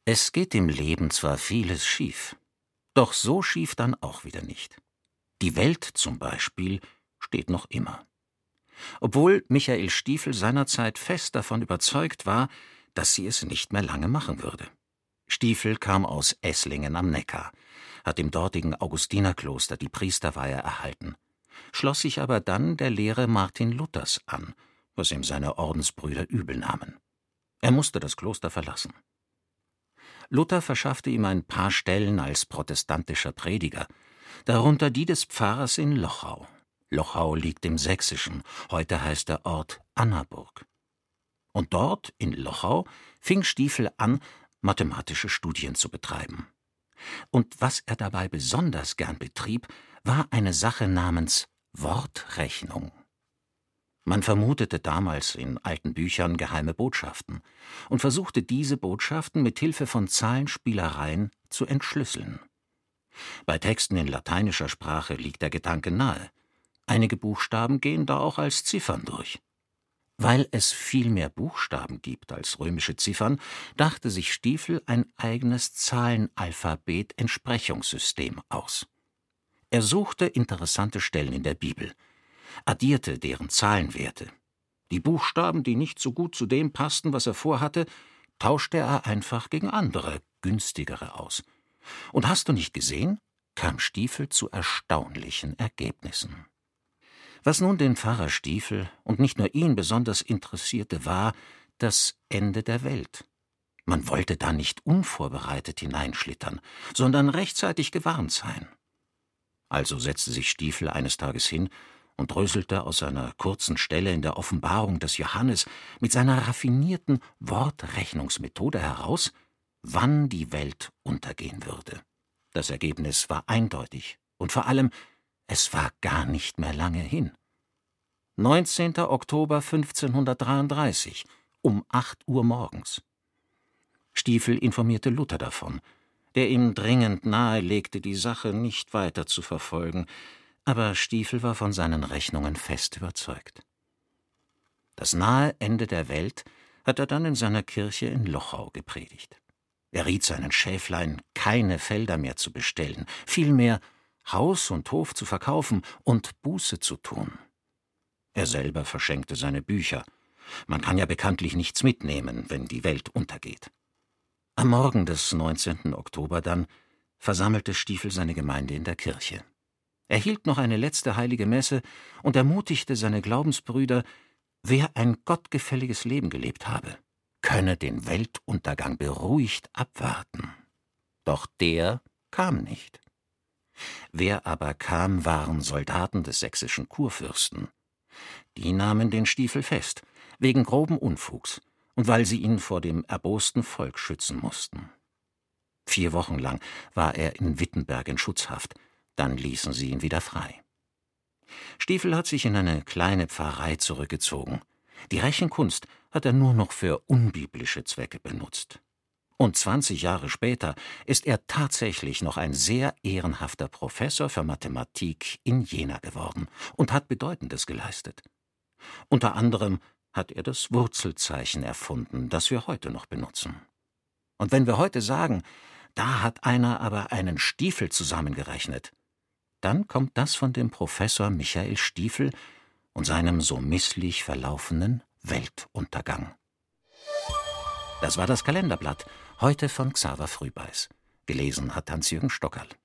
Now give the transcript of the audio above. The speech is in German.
Es geht im Leben zwar vieles schief, doch so schief dann auch wieder nicht. Die Welt zum Beispiel steht noch immer. Obwohl Michael Stiefel seinerzeit fest davon überzeugt war, dass sie es nicht mehr lange machen würde. Stiefel kam aus Esslingen am Neckar, hat im dortigen Augustinerkloster die Priesterweihe erhalten, schloss sich aber dann der Lehre Martin Luthers an, was ihm seine Ordensbrüder übel nahmen. Er musste das Kloster verlassen. Luther verschaffte ihm ein paar Stellen als protestantischer Prediger, darunter die des Pfarrers in Lochau. Lochau liegt im Sächsischen, heute heißt der Ort Annaburg. Und dort, in Lochau, fing Stiefel an, mathematische Studien zu betreiben. Und was er dabei besonders gern betrieb, war eine Sache namens Wortrechnung. Man vermutete damals in alten Büchern geheime Botschaften und versuchte diese Botschaften mit Hilfe von Zahlenspielereien zu entschlüsseln. Bei Texten in lateinischer Sprache liegt der Gedanke nahe. Einige Buchstaben gehen da auch als Ziffern durch. Weil es viel mehr Buchstaben gibt als römische Ziffern, dachte sich Stiefel ein eigenes Zahlenalphabet-Entsprechungssystem aus. Er suchte interessante Stellen in der Bibel, addierte deren Zahlenwerte. Die Buchstaben, die nicht so gut zu dem passten, was er vorhatte, tauschte er einfach gegen andere, günstigere aus. Und hast du nicht gesehen, kam Stiefel zu erstaunlichen Ergebnissen. Was nun den Pfarrer Stiefel und nicht nur ihn besonders interessierte, war das Ende der Welt. Man wollte da nicht unvorbereitet hineinschlittern, sondern rechtzeitig gewarnt sein. Also setzte sich Stiefel eines Tages hin und dröselte aus einer kurzen Stelle in der Offenbarung des Johannes mit seiner raffinierten Wortrechnungsmethode heraus, wann die Welt untergehen würde. Das Ergebnis war eindeutig und vor allem, es war gar nicht mehr lange hin. 19. Oktober 1533, um 8 Uhr morgens. Stiefel informierte Luther davon, der ihm dringend nahelegte, die Sache nicht weiter zu verfolgen, aber Stiefel war von seinen Rechnungen fest überzeugt. Das nahe Ende der Welt hat er dann in seiner Kirche in Lochau gepredigt. Er riet seinen Schäflein, keine Felder mehr zu bestellen, vielmehr Haus und Hof zu verkaufen und Buße zu tun. Er selber verschenkte seine Bücher. Man kann ja bekanntlich nichts mitnehmen, wenn die Welt untergeht. Am Morgen des 19. Oktober dann versammelte Stiefel seine Gemeinde in der Kirche. Er hielt noch eine letzte heilige Messe und ermutigte seine Glaubensbrüder, wer ein gottgefälliges Leben gelebt habe, könne den Weltuntergang beruhigt abwarten. Doch der kam nicht. Wer aber kam, waren Soldaten des sächsischen Kurfürsten. Die nahmen den Stiefel fest, wegen groben Unfugs und weil sie ihn vor dem erbosten Volk schützen mussten. 4 Wochen lang war er in Wittenberg in Schutzhaft, dann ließen sie ihn wieder frei. Stiefel hat sich in eine kleine Pfarrei zurückgezogen. Die Rechenkunst hat er nur noch für unbiblische Zwecke benutzt. Und 20 Jahre später ist er tatsächlich noch ein sehr ehrenhafter Professor für Mathematik in Jena geworden und hat Bedeutendes geleistet. Unter anderem hat er das Wurzelzeichen erfunden, das wir heute noch benutzen. Und wenn wir heute sagen, da hat einer aber einen Stiefel zusammengerechnet, dann kommt das von dem Professor Michael Stiefel und seinem so misslich verlaufenen Weltuntergang. Das war das Kalenderblatt, heute von Xaver Frühbeiß. Gelesen hat Hans-Jürgen Stockerl.